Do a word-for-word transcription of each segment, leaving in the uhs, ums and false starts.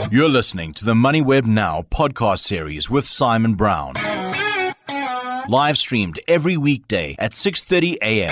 You're listening to the MoneyWeb Now podcast series with Simon Brown. Live streamed every weekday at six thirty a.m.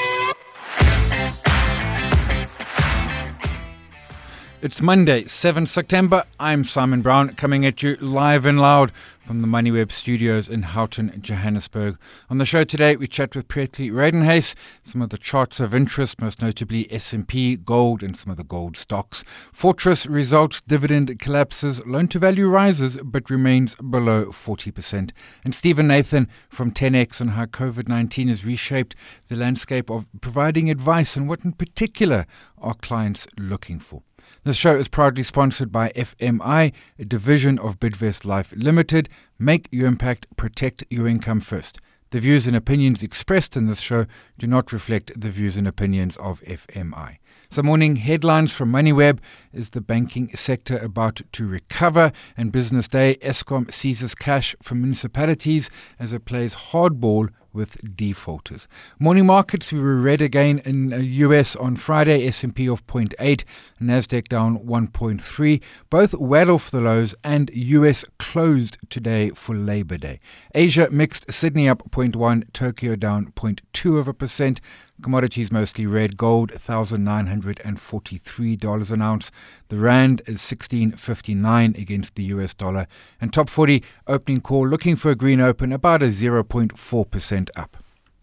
It's Monday, seventh September. I'm Simon Brown, coming at you live and loud from the MoneyWeb studios in Houghton, Johannesburg. On the show today, we chat with Preethi Wreden-Huys, some of the charts of interest, most notably S and P, gold, and some of the gold stocks. Fortress results, dividend collapses, loan-to-value rises, but remains below forty percent. And Stephen Nathan from ten X on how COVID nineteen has reshaped the landscape of providing advice and what in particular are clients looking for. This show is proudly sponsored by F M I, a division of Bidvest Life Limited. Make your impact, protect your income first. The views and opinions expressed in this show do not reflect the views and opinions of F M I. So morning headlines from MoneyWeb. Is the banking sector about to recover? And Business Day, Eskom seizes cash from municipalities as it plays hardball with defaulters. Morning markets, we were red again in the U S on Friday, S and P off zero point eight, Nasdaq down one point three, both well off the lows, and U S closed today for Labor Day. Asia mixed, Sydney up zero point one, Tokyo down zero point two of a percent. Commodities mostly red, gold one thousand nine hundred forty-three dollars an ounce. The rand is sixteen fifty-nine against the U S dollar. And top forty opening call looking for a green open, about a zero point four percent up.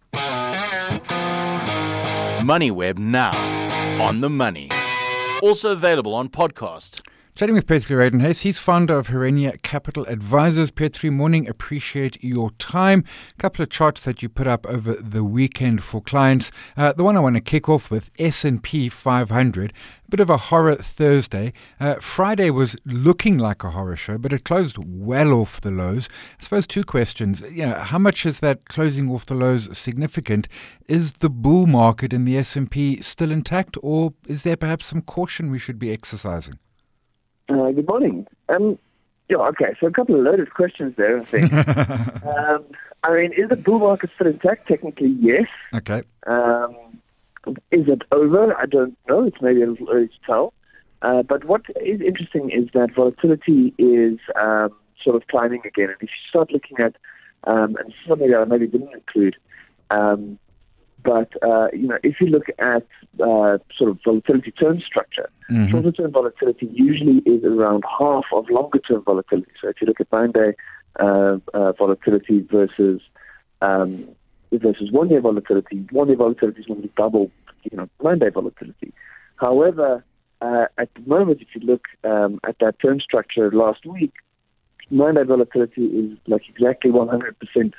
MoneyWeb Now, on the money. Also available on podcast. Chatting with Preethi Wreden-Huys, he's founder of Herenia Capital Advisors. Preethi, morning, appreciate your time. A couple of charts that you put up over the weekend for clients. Uh, the one I want to kick off with, S and P five hundred. A bit of a horror Thursday. Uh, Friday was looking like a horror show, but it closed well off the lows. I suppose two questions. You know, how much is that closing off the lows significant? Is the bull market in the S and P still intact, or is there perhaps some caution we should be exercising? Uh, good morning. Um, yeah, okay, so a couple of loaded questions there, I think. um, I mean, is the bull market still intact? Technically, yes. Okay. Um, is it over? I don't know. It's maybe a little early to tell. Uh, but what is interesting is that volatility is um, sort of climbing again. And if you start looking at, um, and this is something that I maybe didn't include, um, But, uh, you know, if you look at uh, sort of volatility term structure, mm-hmm. shorter term volatility usually is around half of longer term volatility. So if you look at nine day uh, uh, volatility versus um, versus one day volatility, one day volatility is normally double, you know, nine day volatility. However, uh, at the moment, if you look um, at that term structure last week, nine day volatility is like exactly one hundred percent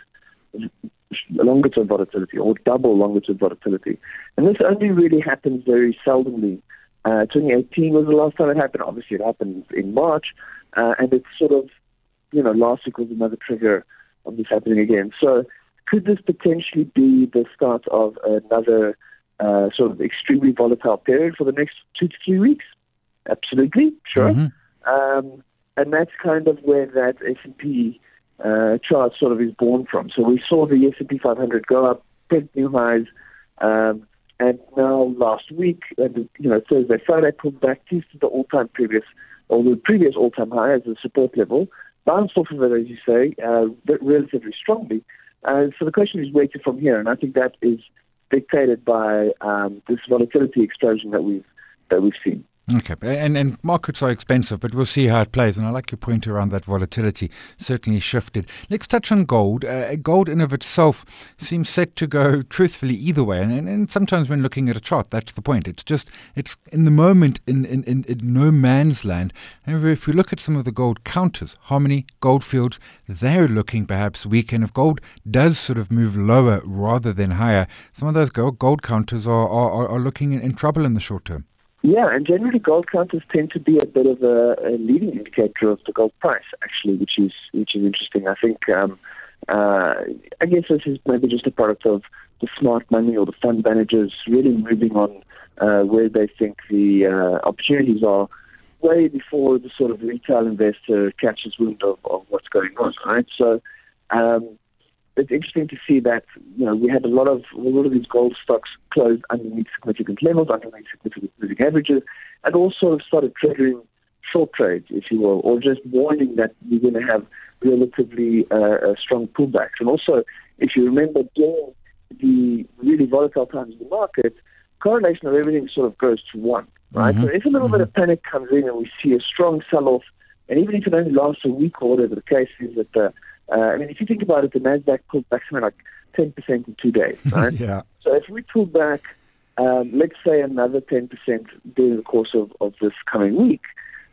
longer-term volatility, or double longer-term volatility. And this only really happens very seldomly. Uh, twenty eighteen was the last time it happened. Obviously, it happened in March, uh, and it's sort of, you know, last week was another trigger of this happening again. So could this potentially be the start of another uh, sort of extremely volatile period for the next two to three weeks? Absolutely, sure. Mm-hmm. Um, and that's kind of where that S and P Uh, chart sort of is born from. So we saw the S and P five hundred go up, print new highs, um, and now last week, uh, you know, Thursday, Friday, pulled back to the all-time previous, or the previous all-time high as a support level, bounced off of it, as you say, uh, relatively strongly. Uh, so the question is where to from here, and I think that is dictated by um, this volatility explosion that we've that we've seen. Okay, and and markets are expensive, but we'll see how it plays. And I like your point around that volatility certainly shifted. Let's touch on gold. Uh, gold in of itself seems set to go truthfully either way. And, and sometimes when looking at a chart, that's the point. It's just, it's in the moment in, in, in, in no man's land. However, if we look at some of the gold counters, Harmony, Goldfields, they're looking perhaps weak. And if gold does sort of move lower rather than higher, some of those gold, gold counters are, are, are looking in, in trouble in the short term. Yeah, and generally gold counters tend to be a bit of a, a leading indicator of the gold price, actually, which is which is interesting. I think, um, uh, I guess this is maybe just a product of the smart money or the fund managers really moving on uh, where they think the uh, opportunities are way before the sort of retail investor catches wind of, of what's going on, right? So um, it's interesting to see that, you know, we had a lot of a lot of these gold stocks closed underneath significant levels, underneath significant moving averages, and also started triggering short trades, if you will, or just warning that you're going to have relatively uh, uh, strong pullbacks. And also, if you remember during the really volatile times in the market, correlation of everything sort of goes to one, right? Mm-hmm. So if a little mm-hmm. bit of panic comes in and we see a strong sell-off, and even if it only lasts a week or whatever the case is, that the, uh, I mean, if you think about it, the Nasdaq pulled back something like ten percent in two days, right? Yeah. So if we pull back, um, let's say another ten percent during the course of, of this coming week,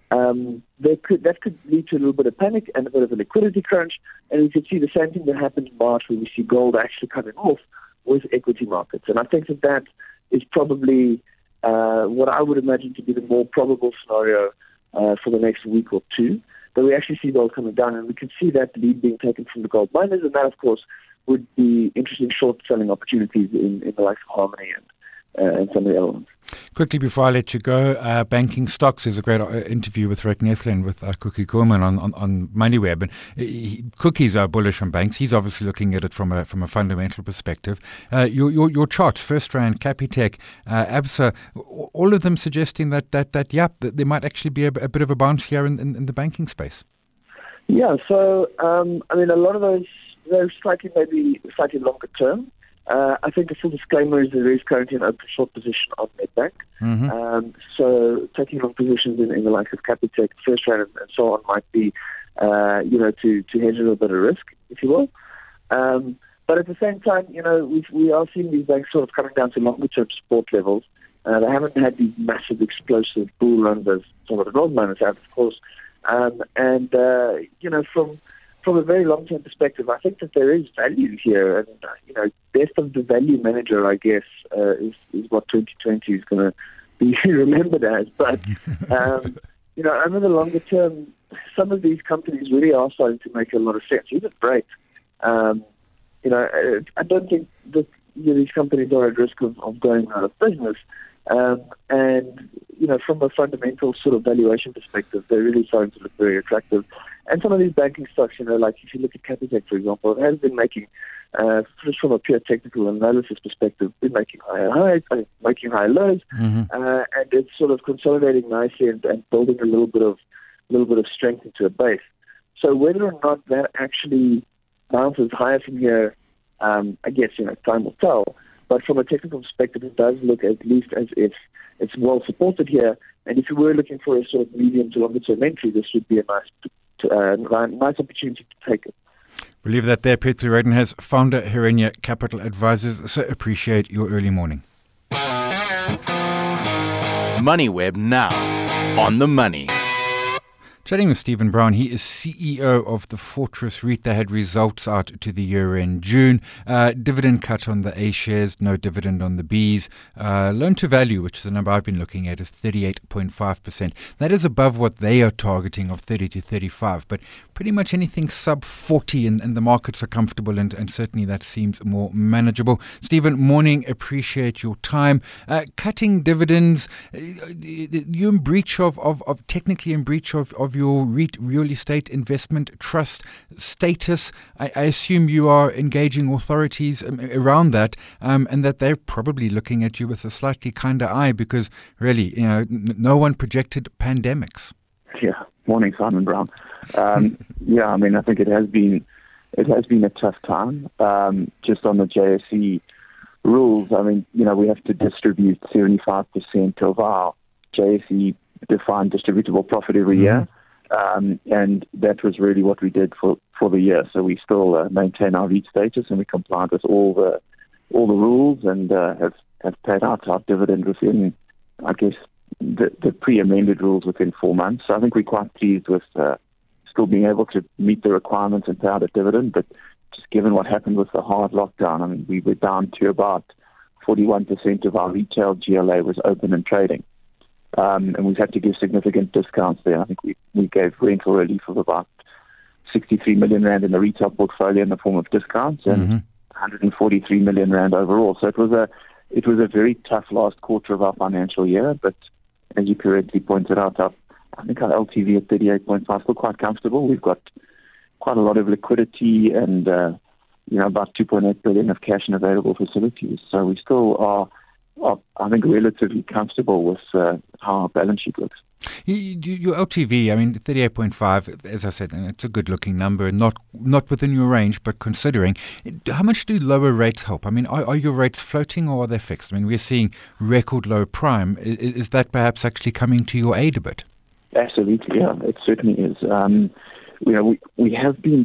um, there could, that could lead to a little bit of panic and a bit of a liquidity crunch. And we could see the same thing that happened in March, where we see gold actually coming off with equity markets. And I think that that is probably uh, what I would imagine to be the more probable scenario uh, for the next week or two, that we actually see gold coming down, and we can see that lead being taken from the gold miners, and that, of course, would be interesting short-selling opportunities in, in the likes of Harmony and, uh, and some of the other ones. Quickly before I let you go, uh, banking stocks is a great uh, interview with Rick Neflin with uh, Cookie Kuhlman on, on, on MoneyWeb. And he, Cookie's are bullish on banks. He's obviously looking at it from a from a fundamental perspective. Uh, your, your your charts, FirstRand, Capitec, uh, Absa, all of them suggesting that, that, that yeah, that there might actually be a, a bit of a bounce here in, in, in the banking space. Yeah, so, um, I mean, a lot of those, they're slightly, maybe slightly longer term. Uh, I think the full disclaimer is there is currently an open short position on Nedbank. Mm-hmm. Um, so taking long positions in, in the likes of Capitec, FirstRand, and, and so on might be, uh, you know, to, to hedge a little bit of risk, if you will. Um, but at the same time, you know, we we are seeing these banks sort of coming down to longer term support levels. Uh, they haven't had these massive explosive bull runs as some of the gold miners have, of course. Um, and, uh, you know, from... From a very long-term perspective, I think that there is value here, and uh, you know, best of the value manager, I guess, uh, is is what twenty twenty is going to be remembered as. But um, you know, over the longer term, some of these companies really are starting to make a lot of sense. Even Brait, um, you know, I don't think that you know, these companies are at risk of, of going out of business. Um, and, you know, from a fundamental sort of valuation perspective, they're really starting to look very attractive. And some of these banking stocks, you know, like if you look at Capitec, for example, it has been making, uh, just from a pure technical analysis perspective, been making higher highs, I mean, making higher lows, Mm-hmm. uh, and it's sort of consolidating nicely and, and building a little bit of, a little bit of strength into a base. So whether or not that actually bounces higher from here, um, I guess, you know, time will tell. But from a technical perspective, it does look at least as if it's well supported here. And if you were looking for a sort of medium to longer term entry, this would be a nice, uh, nice opportunity to take it. We'll leave that there. Pietri Redenhys, founder, Herenia Capital Advisors. So appreciate your early morning. MoneyWeb now on the money. Chatting with Stephen Brown, he is C E O of the Fortress REIT. They had results out to the year in June. Uh, dividend cut on the A shares, no dividend on the Bs. Uh, loan to value, which is the number I've been looking at, is thirty-eight point five percent. That is above what they are targeting of thirty to thirty-five. But pretty much anything sub forty, and, and the markets are comfortable, and, and certainly that seems more manageable. Stephen, morning. Appreciate your time. Uh, cutting dividends, uh, you in breach of, of, of technically in breach of, of your REIT, real estate investment trust status. I, I assume you are engaging authorities um, around that, um, and that they're probably looking at you with a slightly kinder eye, because really, you know, n- no one projected pandemics. Yeah. Morning, Simon Brown. Um, yeah, I mean, I think it has been it has been a tough time. Um, just on the J S E rules, I mean, you know, we have to distribute seventy-five percent of our J S E defined distributable profit every Mm-hmm. year. Um, and that was really what we did for, for the year. So we still uh, maintain our REIT status, and we complied with all the all the rules, and uh, have have paid out our dividend within, I guess, the, the pre-amended rules within four months. So I think we're quite pleased with uh, still being able to meet the requirements and pay out a dividend. But just given what happened with the hard lockdown, I mean, we were down to about forty-one percent of our retail G L A was open and trading. Um, and we've had to give significant discounts there. I think we, we gave rental relief of about sixty-three million rand in the retail portfolio in the form of discounts, and mm-hmm. one hundred forty-three million rand overall. So it was a it was a very tough last quarter of our financial year. But as you correctly pointed out, our, I think our L T V at thirty-eight point five is still quite comfortable. We've got quite a lot of liquidity, and uh, you know, about two point eight billion of cash and available facilities. So we still are are, I think, relatively comfortable with uh, how our balance sheet looks. You, you, your L T V, I mean, thirty-eight point five, as I said, it's a good-looking number, not not within your range, but considering. How much do lower rates help? I mean, are, are your rates floating or are they fixed? I mean, we're seeing record low prime. Is, is that perhaps actually coming to your aid a bit? Absolutely, yeah, it certainly is. Um, you know, we, we have been,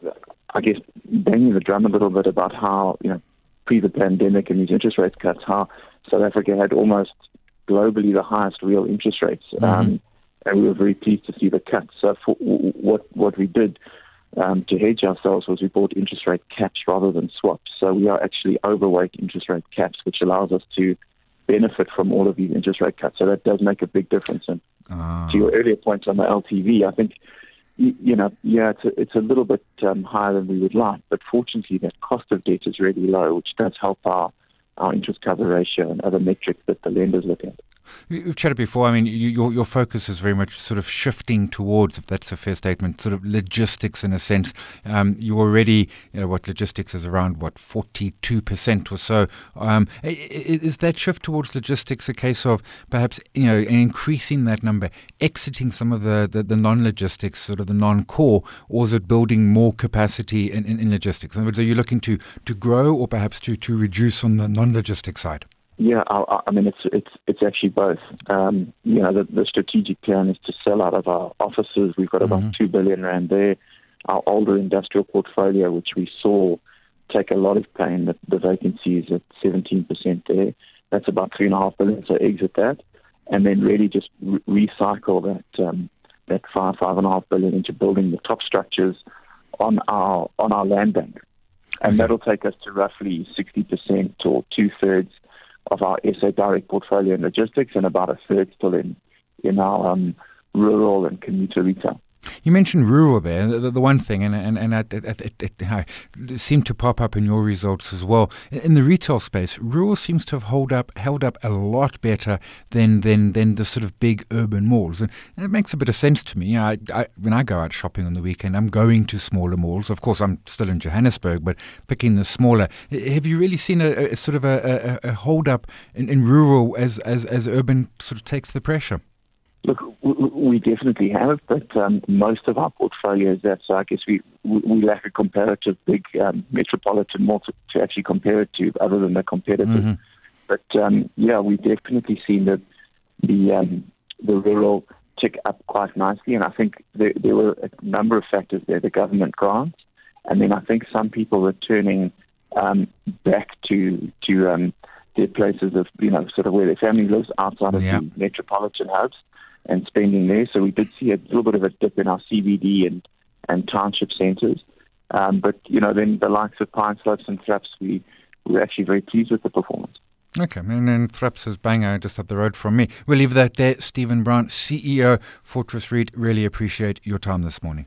I guess, banging the drum a little bit about how, you know, pre the pandemic and these interest rate cuts, how South Africa had almost globally the highest real interest rates, um, mm-hmm. and we were very pleased to see the cuts. So for, what what we did um, to hedge ourselves was we bought interest rate caps rather than swaps. So we are actually overweight interest rate caps, which allows us to benefit from all of these interest rate cuts. So that does make a big difference. And ah. to your earlier points on the L T V, I think, you, you know, yeah, it's a, it's a little bit um, higher than we would like, but fortunately that cost of debt is really low, which does help our our interest cover ratio and other metrics that the lenders look at. We've chatted before. I mean, you, your your focus is very much sort of shifting towards, if that's a fair statement, sort of logistics in a sense. Um, you already, you know, what logistics is around, what, forty-two percent or so. Um, is that shift towards logistics a case of perhaps, you know, increasing that number, exiting some of the, the, the non-logistics, sort of the non-core, or is it building more capacity in, in, in logistics? In other words, are you looking to, to grow or perhaps to, to reduce on the non-logistics side? Yeah, I, I mean, it's it's it's actually both. Um, you know, the, the strategic plan is to sell out of our offices. We've got about mm-hmm. two billion rand there. Our older industrial portfolio, which we saw take a lot of pain, the, the vacancy is at seventeen percent there. That's about three and a half billion. So exit that, and then really just re- recycle that um, that five five and a half billion into building the top structures on our on our land bank, and okay. that'll take us to roughly sixty percent or two thirds of our S A direct portfolio in logistics, and about a third still in in our um, rural and commuter retail. You mentioned rural there, the, the one thing, and and, and it, it, it, it, it seemed to pop up in your results as well. In the retail space, rural seems to have hold up, held up a lot better than than, than the sort of big urban malls. And, and it makes a bit of sense to me. You know, I, I, when I go out shopping on the weekend, I'm going to smaller malls. Of course, I'm still in Johannesburg, but picking the smaller. Have you really seen a, a sort of a, a, a hold up in, in rural as, as, as urban sort of takes the pressure? Look, we definitely have, but um, most of our portfolio is that. So I guess we we lack a comparative big um, metropolitan mall to, to actually compare it to, other than the competitors. Mm-hmm. But um, yeah, we've definitely seen that the um, the rural tick up quite nicely, and I think there, there were a number of factors there: the government grants, and then I think some people returning um, back to to um, their places of, you know, sort of where their family lives outside of yeah. the metropolitan hubs, and spending there. So we did see a little bit of a dip in our C B D and, and township centres. Um, but, you know, then the likes of Pine Slopes and Thraps, we, we were actually very pleased with the performance. Okay, and then Thraps is bang just up the road from me. We'll leave that there. Stephen Brown, C E O, Fortress REIT. Really appreciate your time this morning.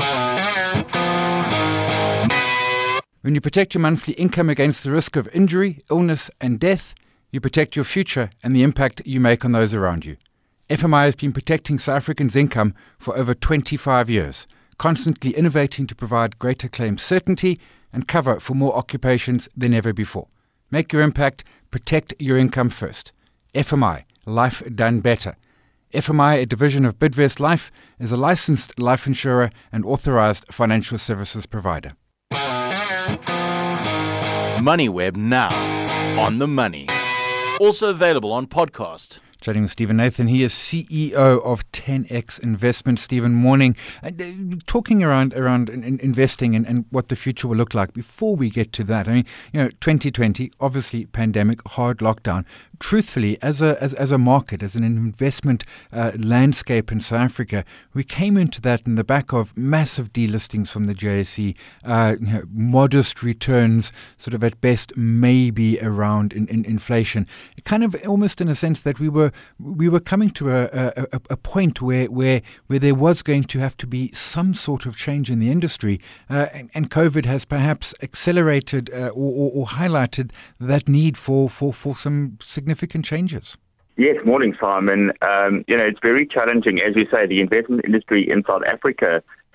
When you protect your monthly income against the risk of injury, illness and death, you protect your future and the impact you make on those around you. F M I has been protecting South Africans' income for over twenty-five years, constantly innovating to provide greater claim certainty and cover for more occupations than ever before. Make your impact, protect your income first. F M I, life done better. F M I, a division of Bidvest Life, is a licensed life insurer and authorized financial services provider. MoneyWeb now, on the money. Also available on podcast. Chatting with Stephen Nathan. He is C E O of ten X Investments. Stephen, morning. Uh, talking around around in, investing and, and what the future will look like. Before we get to that, I mean, you know, twenty twenty, obviously pandemic, hard lockdown. Truthfully, as a as, as a market, as an investment uh, landscape in South Africa, we came into that in the back of massive delistings from the J S E, uh, you know, modest returns, sort of at best maybe around in, in inflation. Kind of almost in a sense that we were we were coming to a, a, a point where, where where there was going to have to be some sort of change in the industry, uh, and, and COVID has perhaps accelerated uh, or, or, or highlighted that need for, for, for some significant changes. Yes, morning, Simon. Um, you know, it's very challenging. As you say, the investment industry in South Africa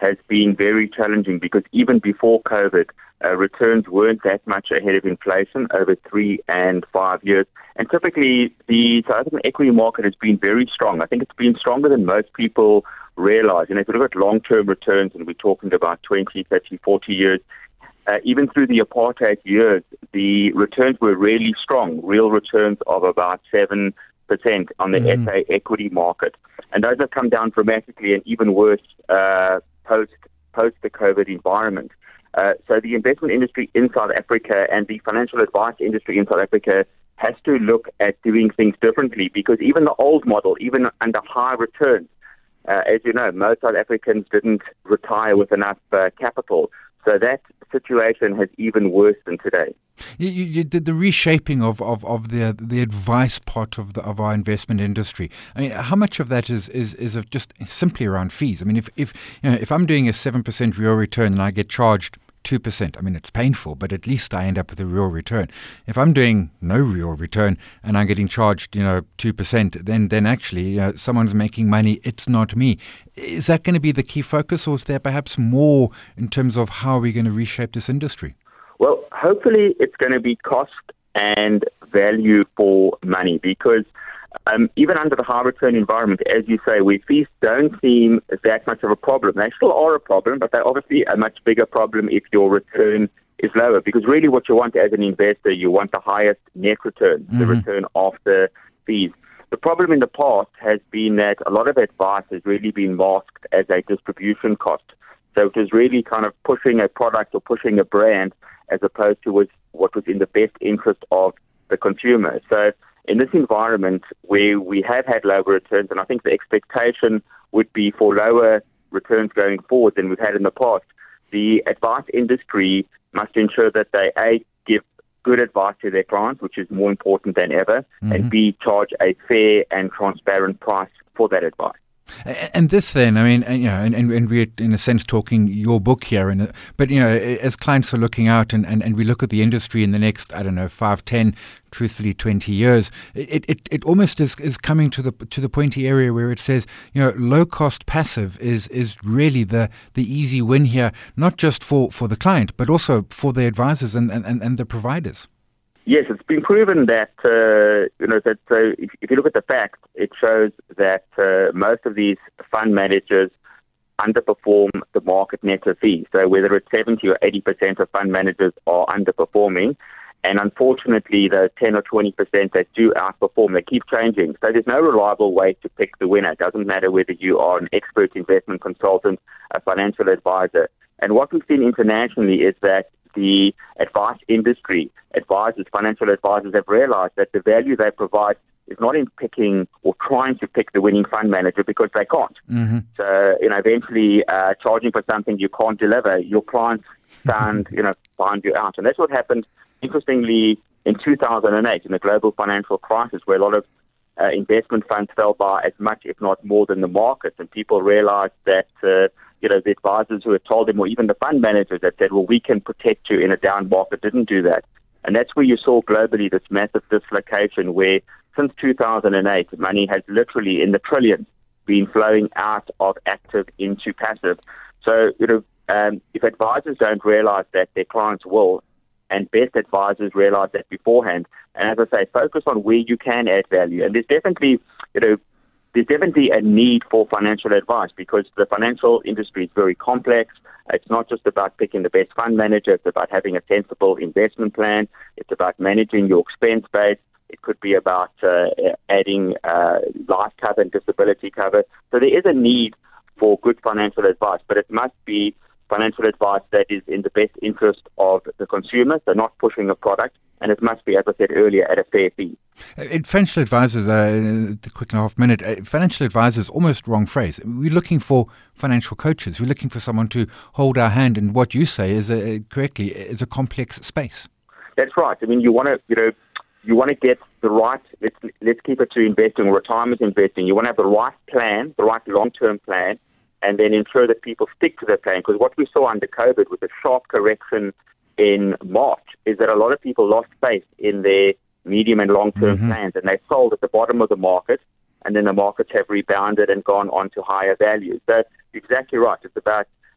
has been very challenging because even before COVID, uh, returns weren't that much ahead of inflation over three and five years. And typically, the South African equity market has been very strong. I think it's been stronger than most people realize. And if you look at long-term returns, and we're talking about twenty, thirty, forty years, uh, even through the apartheid years, the returns were really strong, real returns of about seven percent on the mm-hmm. S A equity market. And those have come down dramatically and even worse uh, post, post the COVID environment. Uh, so the investment industry in South Africa and the financial advice industry in South Africa has to look at doing things differently, because even the old model, even under high returns, uh, as you know, most South Africans didn't retire with enough uh, capital. So that situation has even worse than today. You, you, you did the reshaping of, of, of the the advice part of the of our investment industry. I mean, how much of that is is, is of just simply around fees? I mean, if if you know if I'm doing a seven percent real return and I get charged two percent, I mean, it's painful, but at least I end up with a real return. If I'm doing no real return and I'm getting charged, you know, two percent, then then actually uh, someone's making money. It's not me. Is that going to be the key focus, or is there perhaps more in terms of how we're going to reshape this industry? Well, hopefully it's going to be cost and value for money, because um, even under the high return environment, as you say, where fees don't seem that much of a problem. They still are a problem, but they're obviously a much bigger problem if your return is lower, because really what you want as an investor, you want the highest net return, mm-hmm. the return after fees. The problem in the past has been that a lot of advice has really been masked as a distribution cost. So it was really kind of pushing a product or pushing a brand as opposed to what was in the best interest of the consumer. So in this environment where we have had lower returns, and I think the expectation would be for lower returns going forward than we've had in the past, the advice industry must ensure that they, A, give good advice to their clients, which is more important than ever, mm-hmm. and B, charge a fair and transparent price for that advice. And this then, I mean, you know, and, and, and we're in a sense talking your book here, and but, you know, as clients are looking out and, and, and we look at the industry in the next, I don't know, five, ten, truthfully twenty years, it, it, it almost is, is coming to the to the pointy area where it says, you know, low-cost passive is is really the, the easy win here, not just for, for the client, but also for the advisors and, and, and the providers. Yes, it's been proven that, uh, you know, that uh, if, if you look at the facts, it shows that uh, most of these fund managers underperform the market net of fees. So whether it's seventy or eighty percent of fund managers are underperforming. And unfortunately, the ten or twenty percent that do outperform, they keep changing. So there's no reliable way to pick the winner. It doesn't matter whether you are an expert investment consultant, a financial advisor. And what we've seen internationally is that the advice industry, advisors, financial advisors have realized that the value they provide is not in picking or trying to pick the winning fund manager, because they can't. Mm-hmm. So, you know, eventually uh, charging for something you can't deliver, your clients stand, you know, find you out. And that's what happened, interestingly, in two thousand eight, in the global financial crisis, where a lot of uh, investment funds fell by as much, if not more, than the market. And people realized that, uh, you know, the advisors who had told them, or even the fund managers that said, well, we can protect you in a down market, didn't do that. And that's where you saw globally this massive dislocation where since two thousand eight, money has literally in the trillions been flowing out of active into passive. So, you know, um, if advisors don't realize that, their clients will, and best advisors realize that beforehand. And as I say, focus on where you can add value. And there's definitely, you know, there's definitely a need for financial advice, because the financial industry is very complex. It's not just about picking the best fund manager. It's about having a sensible investment plan. It's about managing your expense base. It could be about uh, adding uh, life cover and disability cover. So there is a need for good financial advice, but it must be financial advice that is in the best interest of the consumer, so not pushing a product, and it must be, as I said earlier, at a fair fee. Uh, financial advisors, uh, the quick and a half minute, uh, financial advisors, almost wrong phrase. We're looking for financial coaches. We're looking for someone to hold our hand, and what you say is a, correctly, is a complex space. That's right. I mean, you want to, you know, you want to get the right, let's, let's keep it to investing, retirement investing. You want to have the right plan, the right long-term plan, and then ensure that people stick to their plan. Because what we saw under COVID with a sharp correction in March is that a lot of people lost faith in their medium and long-term mm-hmm. plans, and they sold at the bottom of the market, and then the markets have rebounded and gone on to higher values. So exactly right. It's about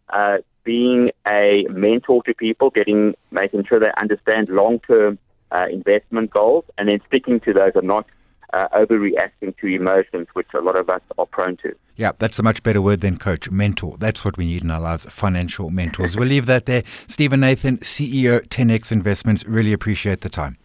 uh, being a mentor to people, getting making sure they understand long-term uh, investment goals, and then sticking to those and not uh, overreacting to emotions, which a lot of us are prone to. Yeah, that's a much better word than coach. Mentor. That's what we need in our lives, financial mentors. We'll leave that there. Stephen Nathan, C E O, ten X Investments. Really appreciate the time.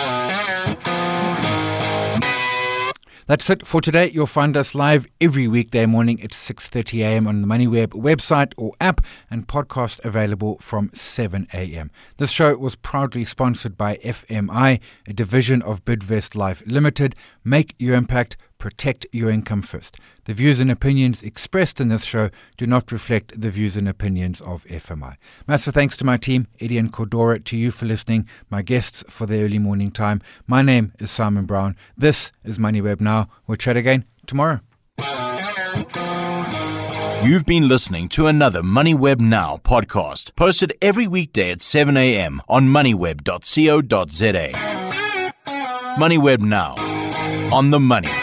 That's it for today. You'll find us live every weekday morning at six thirty a.m. on the MoneyWeb website or app, and podcast available from seven a.m. This show was proudly sponsored by F M I, a division of Bidvest Life Limited. Make your impact. Protect your income first. The views and opinions expressed in this show do not reflect the views and opinions of F M I. Massive thanks to my team, Eddie and Cordora, to you for listening, my guests for the early morning time. My name is Simon Brown. This is MoneyWeb Now. We'll chat again tomorrow. You've been listening to another MoneyWeb Now podcast, posted every weekday at seven a.m. on moneyweb dot co dot za. MoneyWeb Now, on the money.